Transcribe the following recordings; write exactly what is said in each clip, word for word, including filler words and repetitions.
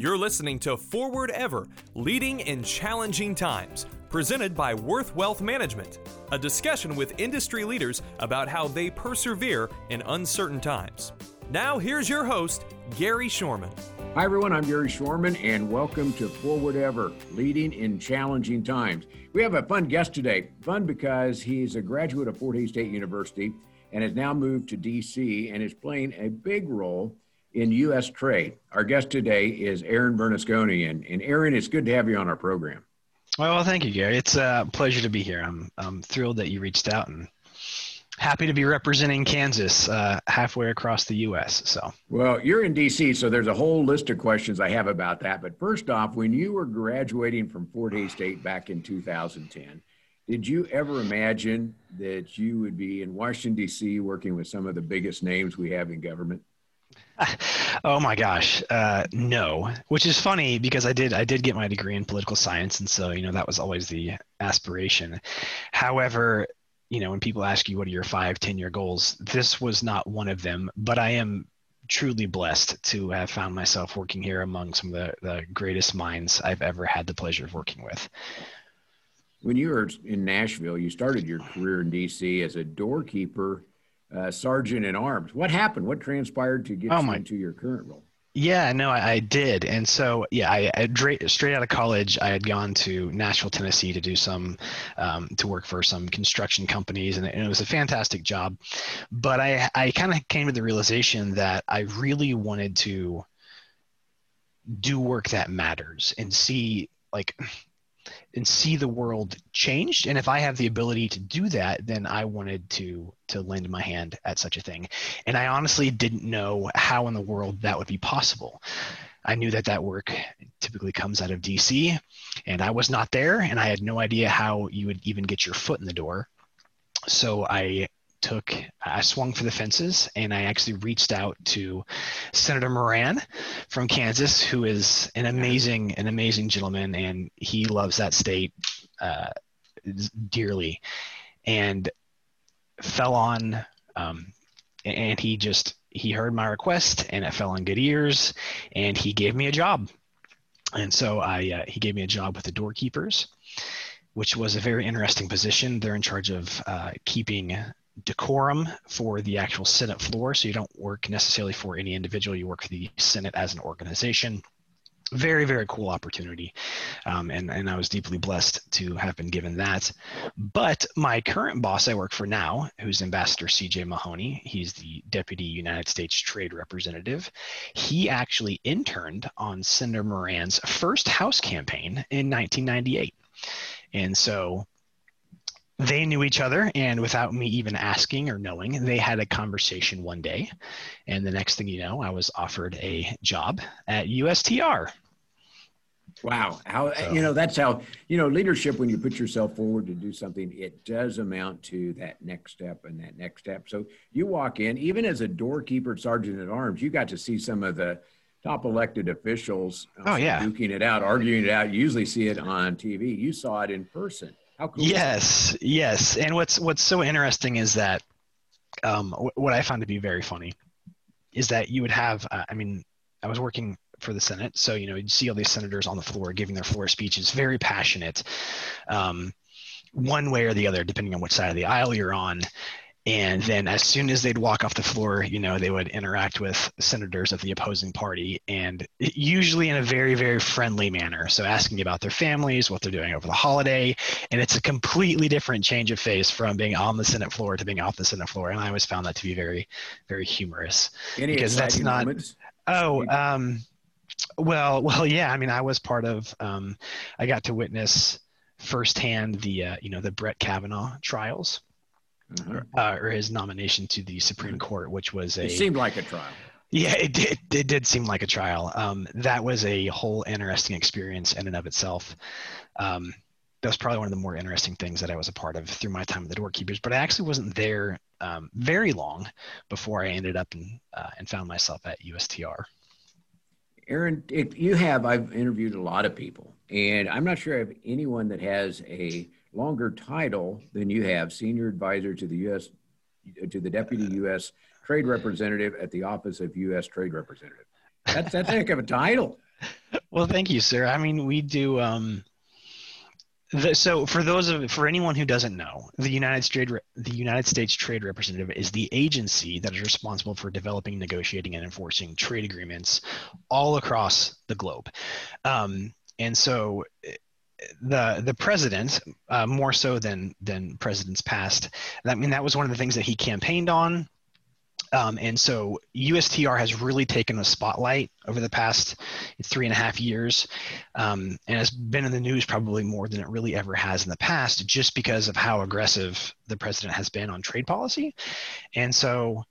You're listening to Forward Ever, Leading in Challenging Times, presented by Worth Wealth Management, a discussion with industry leaders about how they persevere in uncertain times. Now here's your host, Gary Shorman. Hi everyone, I'm Gary Shorman and welcome to Forward Ever, Leading in Challenging Times. We have a fun guest today. Fun because he's a graduate of Fort Hays State University and has now moved to D C and is playing a big role in U S trade. Our guest today is Aaron Bernasconi. And, and Aaron, it's good to have you on our program. Well, thank you, Gary. It's a pleasure to be here. I'm, I'm thrilled that you reached out and happy to be representing Kansas uh, halfway across the U S. So, well, you're in D C, so there's a whole list of questions I have about that. But first off, when you were graduating from Fort Hays State back in two thousand ten, did you ever imagine that you would be in Washington, D C, working with some of the biggest names we have in government? Oh my gosh, uh, no. Which is funny because I did I did get my degree in political science, and so you know that was always the aspiration. However, you know when people ask you what are your five, ten year goals, this was not one of them. But I am truly blessed to have found myself working here among some of the, the greatest minds I've ever had the pleasure of working with. When you were in Nashville, you started your career in D C as a doorkeeper. Uh, Sergeant at Arms. What happened? What transpired to get oh you my. into your current role? Yeah, no, I, I did. And so, yeah, I, I dra- straight out of college, I had gone to Nashville, Tennessee to do some, um, to work for some construction companies. And it, and it was a fantastic job. But I, I kind of came to the realization that I really wanted to do work that matters and see like and see the world changed. And if I have the ability to do that, then I wanted to to lend my hand at such a thing. And I honestly didn't know how in the world that would be possible. I knew that that work typically comes out of D C, and I was not there, and I had no idea how you would even get your foot in the door. So I took, I swung for the fences, and I actually reached out to Senator Moran from Kansas, who is an amazing, an amazing gentleman, and he loves that state uh, dearly, and fell on, um, and he just, he heard my request, and it fell on good ears, and he gave me a job. And so I, uh, he gave me a job with the doorkeepers, which was a very interesting position. They're in charge of uh, keeping decorum for the actual Senate floor. So you don't work necessarily for any individual. You work for the Senate as an organization. Very, very cool opportunity. Um, and, and I was deeply blessed to have been given that. But my current boss I work for now, who's Ambassador C J Mahoney, he's the Deputy United States Trade Representative. He actually interned on Senator Moran's first House campaign in nineteen ninety-eight. And so they knew each other, and without me even asking or knowing, they had a conversation one day. And the next thing you know, I was offered a job at U S T R. Wow. How, so, you know, that's how, you know, leadership, when you put yourself forward to do something, it does amount to that next step and that next step. So you walk in, even as a doorkeeper, Sergeant at Arms, you got to see some of the top elected officials oh, yeah. duking it out, arguing it out. You usually see it on T V. You saw it in person. How cool yes, yes. And what's what's so interesting is that um, w- what I found to be very funny is that you would have, uh, I mean, I was working for the Senate, so, you know, you'd see all these senators on the floor giving their floor speeches, very passionate, um, one way or the other, depending on which side of the aisle you're on. And then as soon as they'd walk off the floor, you know, they would interact with senators of the opposing party, and usually in a very, very friendly manner. So asking about their families, what they're doing over the holiday. And it's a completely different change of face from being on the Senate floor to being off the Senate floor. And I always found that to be very, very humorous. Any because that's not, moments? Oh, um, well, well, yeah. I mean, I was part of, um, I got to witness firsthand the, uh, you know, the Brett Kavanaugh trials. Uh-huh. Uh, or his nomination to the Supreme Court, which was a. It seemed like a trial. Yeah, it did. It did seem like a trial. Um, that was a whole interesting experience in and of itself. Um, that was probably one of the more interesting things that I was a part of through my time at the Doorkeepers. But I actually wasn't there um, very long before I ended up and uh, and found myself at U S T R. Aaron, if you have, I've interviewed a lot of people, and I'm not sure I have anyone that has a longer title than you have, Senior Advisor to the U S, to the Deputy U S Trade Representative at the Office of U S Trade Representative. That's, that's a heck of a title. Well, thank you, sir. I mean, we do. Um, the, so, for those of for anyone who doesn't know, the United States the United States Trade Representative is the agency that is responsible for developing, negotiating, and enforcing trade agreements all across the globe. Um, and so, the the president, uh, more so than than presidents past, I mean, that was one of the things that he campaigned on. Um, and so U S T R has really taken the spotlight over the past three and a half years, um, and has been in the news probably more than it really ever has in the past, just because of how aggressive the president has been on trade policy. And so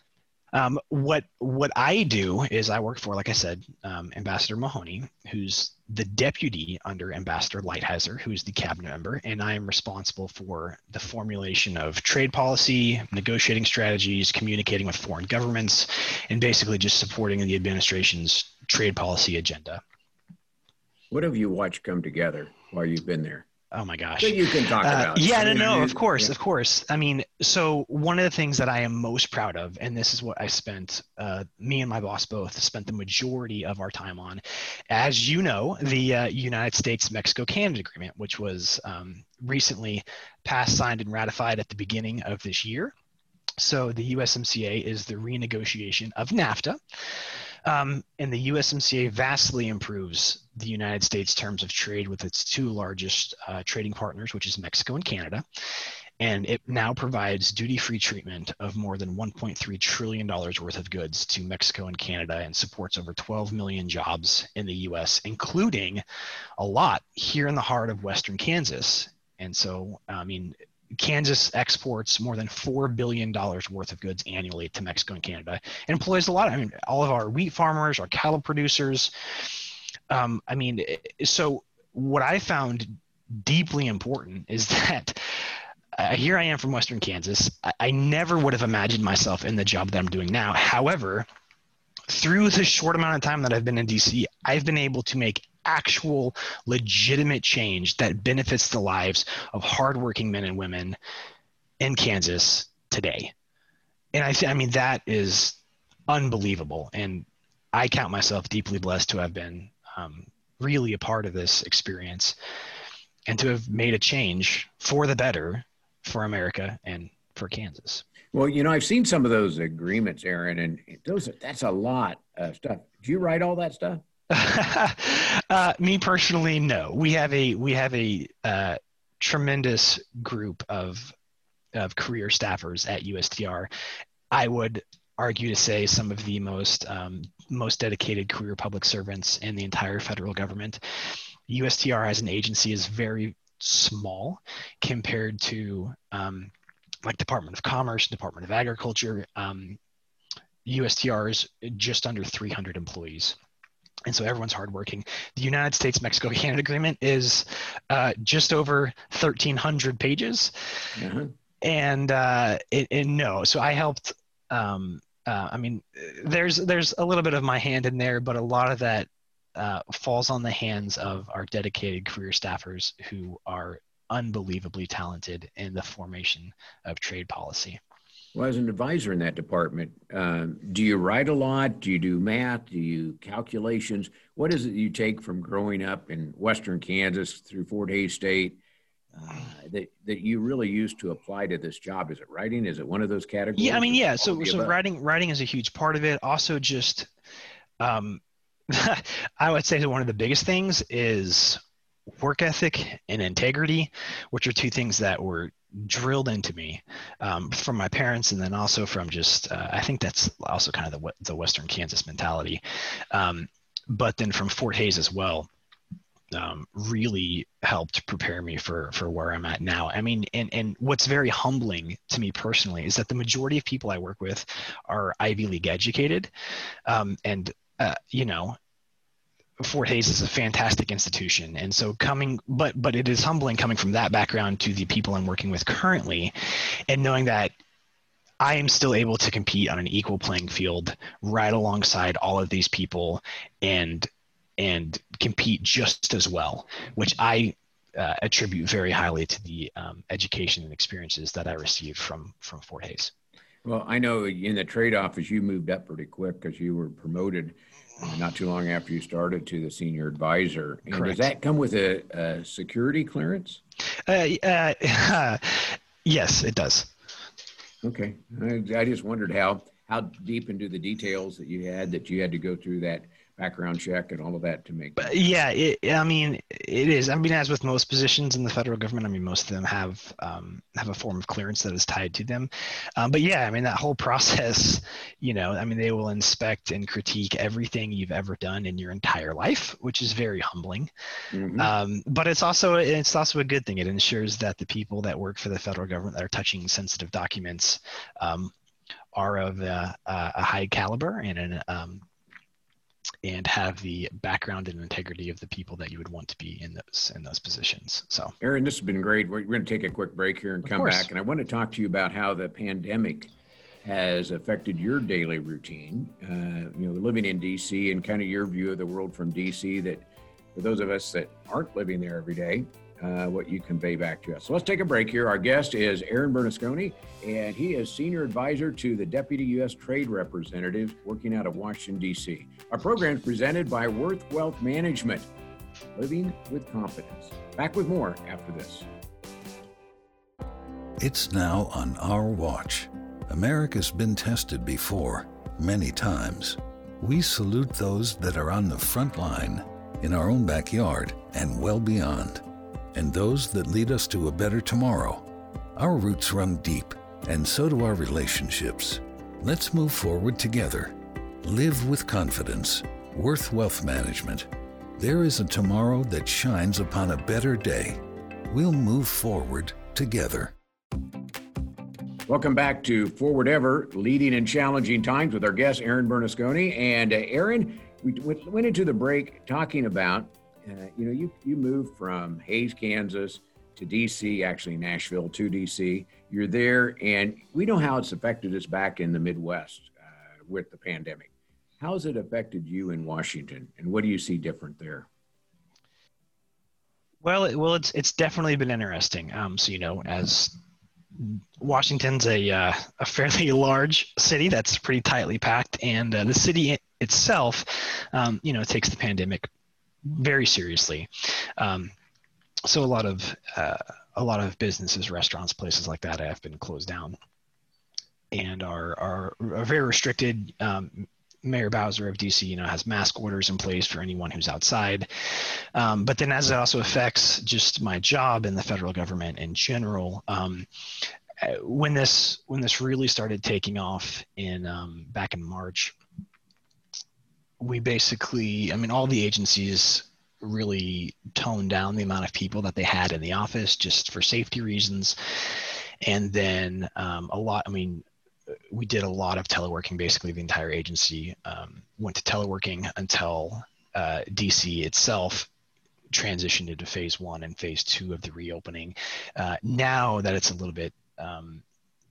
um, what what I do is I work for, like I said, um, Ambassador Mahoney, who's the deputy under Ambassador Lighthizer, who's the cabinet member, and I am responsible for the formulation of trade policy, negotiating strategies, communicating with foreign governments, and basically just supporting the administration's trade policy agenda. What have you watched come together while you've been there? Oh my gosh. That you can talk about. Uh, yeah, I no, mean, no, you- of course, yeah. of course. I mean, so one of the things that I am most proud of, and this is what I spent, uh, me and my boss both spent the majority of our time on, as you know, the uh, United States-Mexico-Canada Agreement, which was um, recently passed, signed, and ratified at the beginning of this year. So the U S M C A is the renegotiation of NAFTA. Um, and the U S M C A vastly improves the United States terms of trade with its two largest uh, trading partners, which is Mexico and Canada. And it now provides duty-free treatment of more than one point three trillion dollars worth of goods to Mexico and Canada, and supports over twelve million jobs in the U S, including a lot here in the heart of Western Kansas. And so, I mean, Kansas exports more than four billion dollars worth of goods annually to Mexico and Canada, and employs a lot. I mean, all of our wheat farmers, our cattle producers. Um, I mean, so what I found deeply important is that uh, here I am from Western Kansas. I, I never would have imagined myself in the job that I'm doing now. However, through the short amount of time that I've been in D C, I've been able to make actual legitimate change that benefits the lives of hardworking men and women in Kansas today. And I th- I mean, that is unbelievable. And I count myself deeply blessed to have been um, really a part of this experience, and to have made a change for the better for America and for Kansas. Well, you know, I've seen some of those agreements, Aaron, and those that's a lot of stuff. Did you write all that stuff? uh, me personally, no. We have a we have a uh, tremendous group of of career staffers at U S T R. I would argue to say some of the most um, most dedicated career public servants in the entire federal government. U S T R as an agency is very small compared to um, like Department of Commerce, Department of Agriculture. Um, U S T R is just under three hundred employees. And so everyone's hardworking. The United States-Mexico-Canada Agreement is uh, just over thirteen hundred pages. Uh-huh. And, uh, it, and no, so I helped, um, uh, I mean, there's there's a little bit of my hand in there, but a lot of that uh, falls on the hands of our dedicated career staffers who are unbelievably talented in the formation of trade policy. Well, as an advisor in that department, um, do you write a lot? Do you do math? Do you calculations? What is it you take from growing up in Western Kansas through Fort Hays State uh, that, that you really use to apply to this job? Is it writing? Is it one of those categories? Yeah, I mean, yeah. All So, of the so above? writing, writing is a huge part of it. Also, just, um, I would say that one of the biggest things is work ethic and integrity, which are two things that were drilled into me um, from my parents, and then also from just uh, I think that's also kind of the the Western Kansas mentality, um, but then from Fort Hays as well. Um, really helped prepare me for for where I'm at now. I mean, and and what's very humbling to me personally is that the majority of people I work with are Ivy League educated, um, and uh, you know. Fort Hays is a fantastic institution. And so coming, but, but it is humbling coming from that background to the people I'm working with currently, and knowing that I am still able to compete on an equal playing field right alongside all of these people, and, and compete just as well, which I uh, attribute very highly to the um, education and experiences that I received from, from Fort Hays. Well, I know in the trade office, you moved up pretty quick because you were promoted not too long after you started to the senior advisor. And Correct. does that come with a, a security clearance? Uh, uh, yes, it does. Okay. I, I just wondered how, how deep into the details that you had that you had to go through that background check and all of that to make. But yeah, it, I mean, it is. I mean, as with most positions in the federal government, I mean, most of them have um, have a form of clearance that is tied to them. Um, but yeah, I mean, that whole process, you know, I mean, they will inspect and critique everything you've ever done in your entire life, which is very humbling. Mm-hmm. Um, but it's also it's also a good thing. It ensures that the people that work for the federal government that are touching sensitive documents um, are of a, a high caliber and an um, and have the background and integrity of the people that you would want to be in those in those positions. So, Aaron, this has been great. We're, we're going to take a quick break here and of come course. back. And I want to talk to you about how the pandemic has affected your daily routine. Uh, you know, living in D C and kind of your view of the world from D C. That for those of us that aren't living there every day, uh, what you convey back to us. So let's take a break here. Our guest is Aaron Bernasconi, and he is Senior Advisor to the Deputy U S Trade Representative working out of Washington, D C. Our program is presented by Worth Wealth Management, living with confidence. Back with more after this. It's now on our watch. America's been tested before, many times. We salute those that are on the front line, in our own backyard and well beyond, and those that lead us to a better tomorrow. Our roots run deep, and so do our relationships. Let's move forward together. Live with confidence. Worth Wealth Management. There is a tomorrow that shines upon a better day. We'll move forward together. Welcome back to Forward Ever, Leading in Challenging Times with our guest, Aaron Bernasconi. And uh, Aaron, we w- went into the break talking about, uh, you know, you, you moved from Hays, Kansas to D C, actually Nashville to D C. You're there, and we know how it's affected us back in the Midwest uh, with the pandemic. How has it affected you in Washington, and what do you see different there? Well, it, well, it's it's definitely been interesting. Um, so you know, as Washington's a uh, a fairly large city that's pretty tightly packed, and uh, the city itself, um, you know, takes the pandemic very seriously. Um, so a lot of uh, a lot of businesses, restaurants, places like that have been closed down, and are are, are very restricted. Um, Mayor Bowser of D C, you know, has mask orders in place for anyone who's outside. Um, but then as it also affects just my job in the federal government in general, um, when this when this really started taking off in um, back in March, we basically, I mean, all the agencies really toned down the amount of people that they had in the office just for safety reasons. And then um, a lot, I mean, we did a lot of teleworking. Basically, the entire agency um, went to teleworking until uh, D C itself transitioned into phase one and phase two of the reopening. Uh, now that it's a little bit um,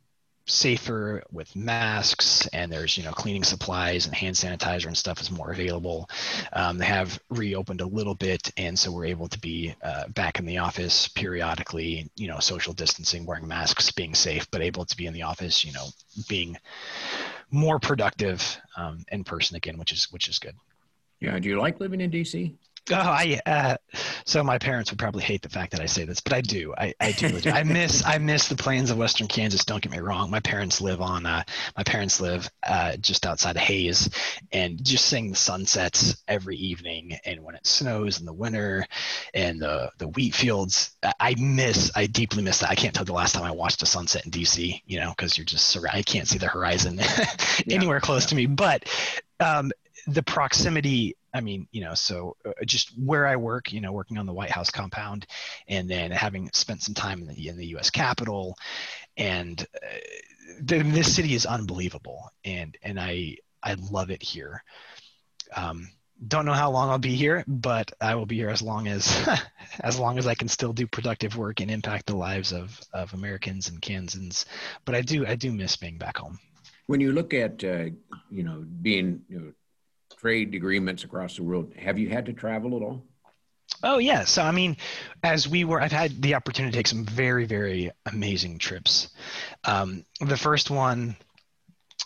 safer with masks, and there's, you know, cleaning supplies and hand sanitizer and stuff is more available. Um, they have reopened a little bit, and so we're able to be uh, back in the office periodically, you know, social distancing, wearing masks, being safe, but able to be in the office, you know, being more productive um, in person again, which is which is good. Yeah. Do you like living in D C? Oh, I uh, so my parents would probably hate the fact that I say this, but I do. I, I do. I miss I miss the plains of Western Kansas. Don't get me wrong. My parents live on. Uh, my parents live uh, just outside of Hays, and just seeing the sunsets every evening, and when it snows in the winter, and the the wheat fields. I miss. I deeply miss that. I can't tell the last time I watched a sunset in D C. You know, because you're just I can't see the horizon anywhere close yeah. to me. But um, the proximity. I mean, you know, so uh, just where I work, you know, working on the White House compound, and then having spent some time in the in the U S Capitol, and uh, the, this city is unbelievable, and and I I love it here. Um, don't know how long I'll be here, but I will be here as long as as long as I can still do productive work and impact the lives of of Americans and Kansans. But I do I do miss being back home. When you look at uh, you know being you know. trade agreements across the world, have you had to travel at all? Oh yeah. So, I mean, as we were, I've had the opportunity to take some very, very amazing trips. Um, the first one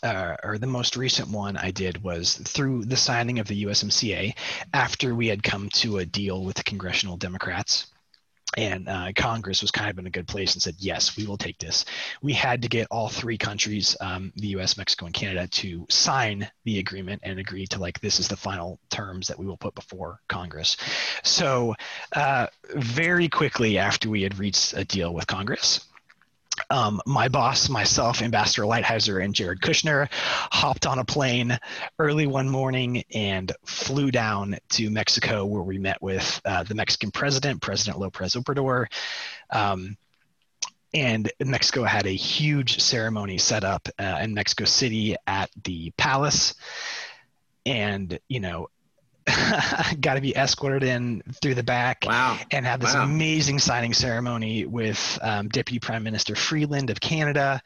uh, or the most recent one I did was through the signing of the U S M C A after we had come to a deal with the congressional Democrats. And uh, Congress was kind of in a good place and said, yes, we will take this. We had to get all three countries, um, the U S, Mexico, and Canada, to sign the agreement and agree to, like, this is the final terms that we will put before Congress. So uh, very quickly after we had reached a deal with Congress, Um, my boss, myself, Ambassador Lighthizer, and Jared Kushner hopped on a plane early one morning and flew down to Mexico, where we met with uh, the Mexican president, President López Obrador. Um, and Mexico had a huge ceremony set up uh, in Mexico City at the palace. And, you know, got to be escorted in through the back. Wow. And have this wow. amazing signing ceremony with um, Deputy Prime Minister Freeland of Canada,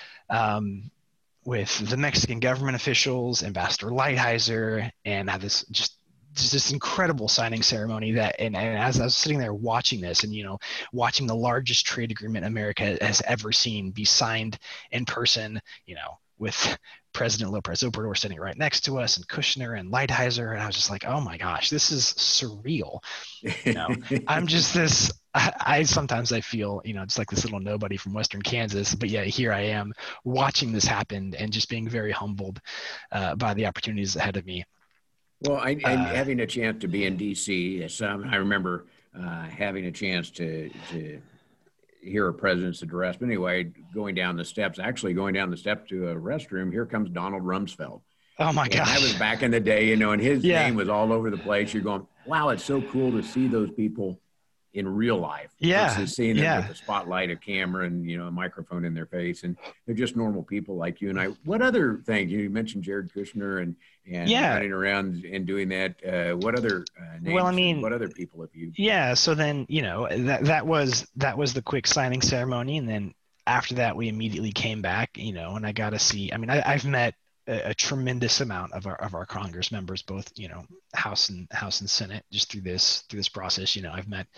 um, with the Mexican government officials, Ambassador Lighthizer, and have this just just this incredible signing ceremony that, and, and as I was sitting there watching this and, you know, watching the largest trade agreement America has ever seen be signed in person, you know, with President López Obrador sitting right next to us, and Kushner and Lighthizer, and I was just like, oh my gosh, this is surreal. You know, I'm just this. I, I sometimes I feel, you know, just like this little nobody from Western Kansas, but yeah, here I am watching this happen and just being very humbled uh, by the opportunities ahead of me. Well, I, and uh, having a chance to be in D C, some I remember uh, having a chance to to. hear a president's address. But anyway, going down the steps, actually going down the steps to a restroom, here comes Donald Rumsfeld. Oh my gosh. That was back in the day, you know, and his yeah. name was all over the place. You're going, wow, it's so cool to see those people in real life. Yeah. Versus seeing them yeah. with a spotlight, a camera, and, you know, a microphone in their face. And they're just normal people like you and I. What other thing? You mentioned Jared Kushner and, and yeah. running around and doing that. Uh, what other uh, names? Well, I mean, what other people have you? Yeah. So then, you know, that, that was, that was the quick signing ceremony. And then after that, we immediately came back, you know, and I got to see, I mean, I, I've met a, a tremendous amount of our, of our Congress members, both, you know, House and House and Senate, just through this, through this process. You know, I've met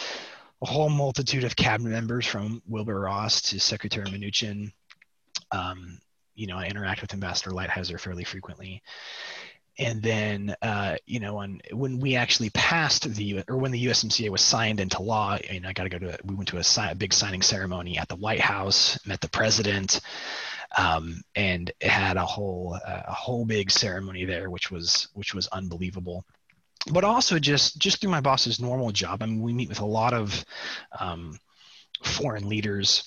a whole multitude of cabinet members, from Wilbur Ross to Secretary Mnuchin. Um, you know, I interact with Ambassador Lighthizer fairly frequently. And then, uh, you know, when, when we actually passed the, or when the U S M C A was signed into law, you know, I got to go to, a, we went to a, si- a big signing ceremony at the White House, met the president, um, and it had a whole, uh, a whole big ceremony there, which was, which was unbelievable. But also just, just through my boss's normal job, I mean, we meet with a lot of um, foreign leaders,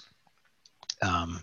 um,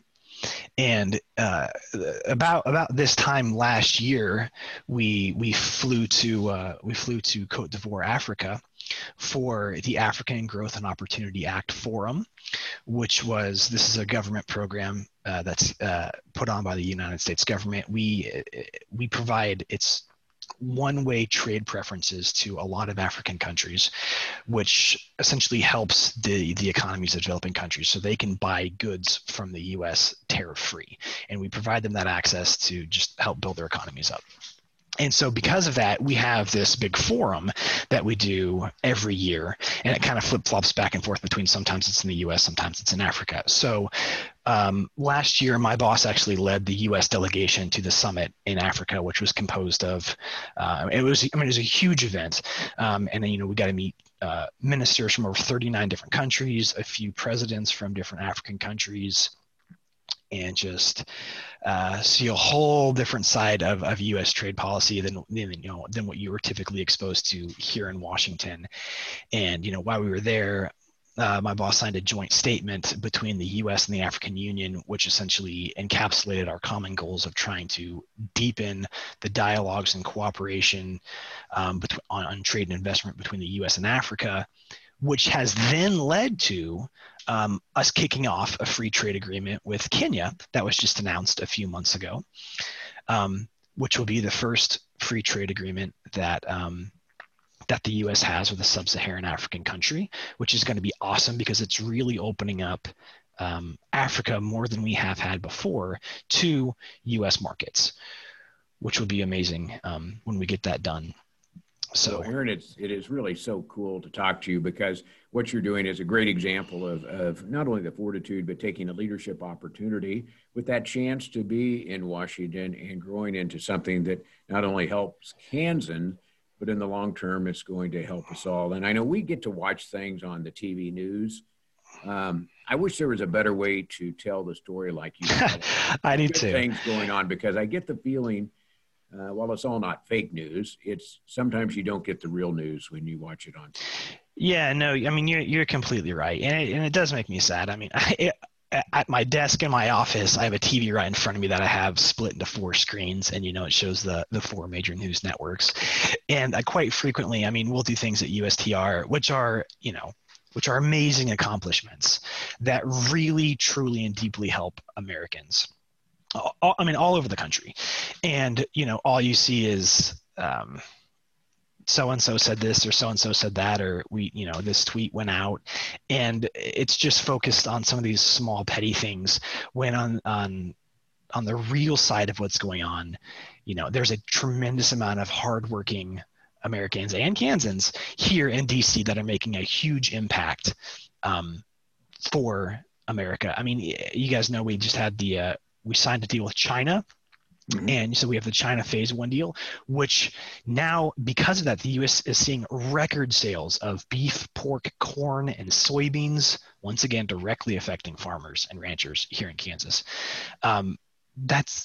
and uh, about about this time last year, we we flew to uh, we flew to Côte d'Ivoire, Africa, for the African Growth and Opportunity Act Forum, which was, this is a government program uh, that's uh, put on by the United States government. We we provide its one-way trade preferences to a lot of African countries, which essentially helps the, the economies of developing countries so they can buy goods from the U S tariff-free. And we provide them that access to just help build their economies up. And so because of that, we have this big forum that we do every year, and it kind of flip-flops back and forth between, sometimes it's in the U S, sometimes it's in Africa. So um, last year, my boss actually led the U S delegation to the summit in Africa, which was composed of, uh, it was, I mean, it was a huge event. Um, and then, you know, we got to meet uh, ministers from over thirty-nine different countries, a few presidents from different African countries, and just uh, see a whole different side of, of U S trade policy than, than, you know, than what you were typically exposed to here in Washington. And, you know, while we were there, uh, my boss signed a joint statement between the U S and the African Union, which essentially encapsulated our common goals of trying to deepen the dialogues and cooperation um, between, on, on trade and investment between the U S and Africa, which has then led to um, us kicking off a free trade agreement with Kenya that was just announced a few months ago, um, which will be the first free trade agreement that um, that the U S has with a sub-Saharan African country, which is going to be awesome because it's really opening up um, Africa more than we have had before to U S markets, which will be amazing um, when we get that done. So, well, Aaron, it's, it is really so cool to talk to you because what you're doing is a great example of, of not only the fortitude, but taking a leadership opportunity with that chance to be in Washington and growing into something that not only helps Kansan, but in the long term, it's going to help us all. And I know we get to watch things on the T V news. Um, I wish there was a better way to tell the story like you tell it. I do Good too. Things going on, because I get the feeling, uh, while it's all not fake news, it's sometimes you don't get the real news when you watch it on T V. Yeah, no, I mean, you're, you're completely right. And it, and it does make me sad. I mean, I, it, at my desk in my office, I have a T V right in front of me that I have split into four screens, and, you know, it shows the, the four major news networks. And I quite frequently, I mean, we'll do things at U S T R, which are, you know, which are amazing accomplishments that really, truly, and deeply help Americans. All, I mean, all over the country. And, you know, all you see is um, so-and-so said this or so-and-so said that, or we, you know, this tweet went out, and it's just focused on some of these small petty things when on, on, on the real side of what's going on, you know, there's a tremendous amount of hardworking Americans and Kansans here in D C that are making a huge impact um, for America. I mean, you guys know we just had the, uh, we signed a deal with China. Mm-hmm. And so we have the China phase one deal, which now, because of that, the U S is seeing record sales of beef, pork, corn, and soybeans, once again, directly affecting farmers and ranchers here in Kansas. Um, that's,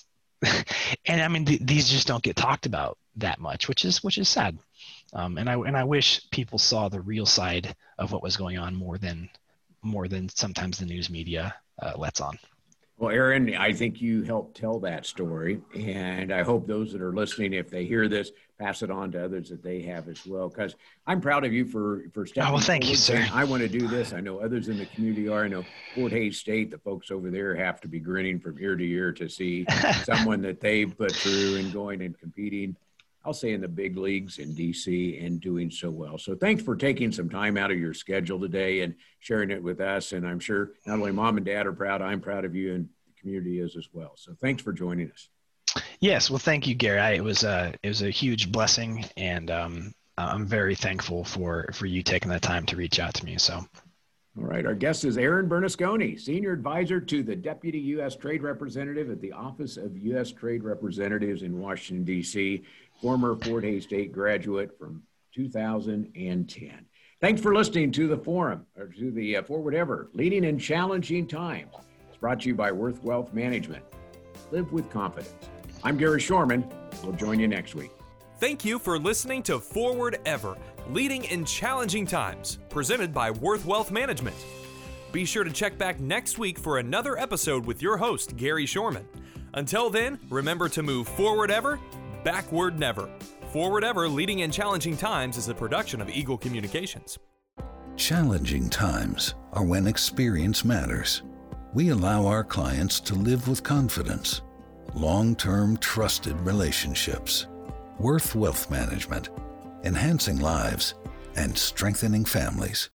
and I mean, th- these just don't get talked about that much, which is, which is sad. Um, and I, and I wish people saw the real side of what was going on more than, more than sometimes the news media uh, lets on. Well, Aaron, I think you helped tell that story, and I hope those that are listening, if they hear this, pass it on to others that they have as well, because I'm proud of you for, for stepping oh, well, thank you, sir. I want to do this. I know others in the community are. I know Fort Hays State, the folks over there have to be grinning from ear to ear to see someone that they put through and going and competing, I'll say in the big leagues in D C, and doing so well. So thanks for taking some time out of your schedule today and sharing it with us. And I'm sure not only mom and dad are proud, I'm proud of you, and the community is as well. So thanks for joining us. Yes. Well, thank you, Gary. I, it was a, it was a huge blessing, and um, I'm very thankful for, for you taking the time to reach out to me. So. All right. Our guest is Aaron Bernasconi, Senior Advisor to the Deputy U S Trade Representative at the Office of U S Trade Representatives in Washington, D C, former Fort Hays State graduate from two thousand ten. Thanks for listening to the forum, or to the uh, Forward Ever, Leading in Challenging Times. It's brought to you by Worth Wealth Management. Live with confidence. I'm Gary Shorman. We'll join you next week. Thank you for listening to Forward Ever, Leading in Challenging Times, presented by Worth Wealth Management. Be sure to check back next week for another episode with your host, Gary Shorman. Until then, remember to move forward ever, backward never. Forward Ever, Leading in Challenging Times is a production of Eagle Communications. Challenging times are when experience matters. We allow our clients to live with confidence. Long-term trusted relationships. Worth Wealth Management, enhancing lives and strengthening families.